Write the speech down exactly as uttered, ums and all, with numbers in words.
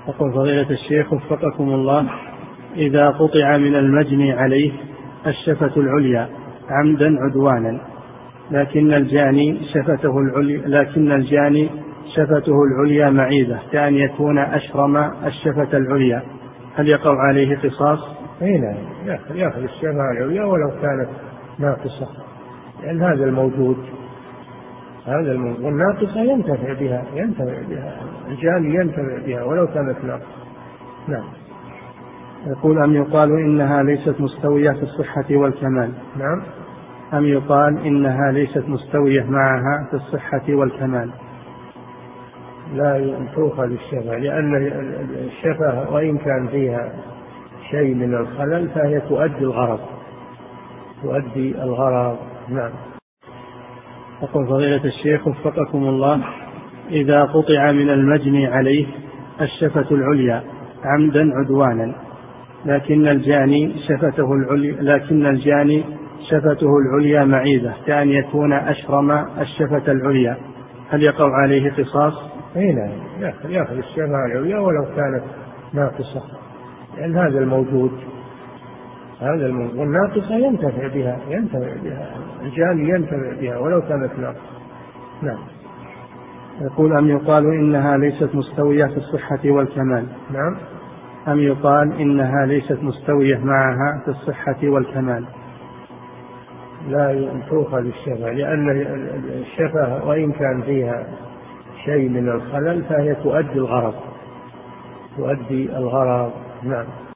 يقول فضيلة الشيخ وفقكم الله: إذا قطع من المجني عليه الشفة العليا عمدا عدوانا، لكن الجاني شفته العليا لكن الجاني شفته العليا معيبة، كأن يكون أشرم الشفة العليا، هل يقع عليه قصاص؟ أي نعم، يأخذ الشفة العليا ولو كانت ناقصة، لأن هذا الموجود هذا الموجود والناقصة ينتفع بها ينتفع بها الجاني ينتفع بها ولو كانت ناقصة. نعم. يقول: أم يقال إنها ليست مستوية في الصحة والكمال؟ نعم. أم يقال إنها ليست مستوية معها في الصحة والكمال؟ لا تؤخذ الشفة، لأن الشفة وإن كان فيها شيء من الخلل فهي تؤدي الغرض تؤدي الغرض. نعم. يقول فضيلة الشيخ وفقكم الله: إذا قطع من المجني عليه الشفة العليا عمدا عدوانا، لكن الجاني شفته العليا لكن الجاني شفته العليا معيبة، كأن يكون أشرم الشفة العليا، هل يقع عليه قصاص؟ أي نعم، يأخذ الشفة العليا ولو كانت ناقصة، لأن هذا الموجود هذا الموجود والناقصة ينتفع بها ينتفع بها الجاني ينتفع بها ولو كانت ناقصة. نعم. يقول: أم يقال إنها ليست مستوية في الصحة والكمال؟ نعم. أم يقال إنها ليست مستوية معها في الصحة والكمال؟ لا تؤخذ الشفة، لأن الشفة وإن كان فيها شيء من الخلل فهي تؤدي الغرض تؤدي الغرض. نعم.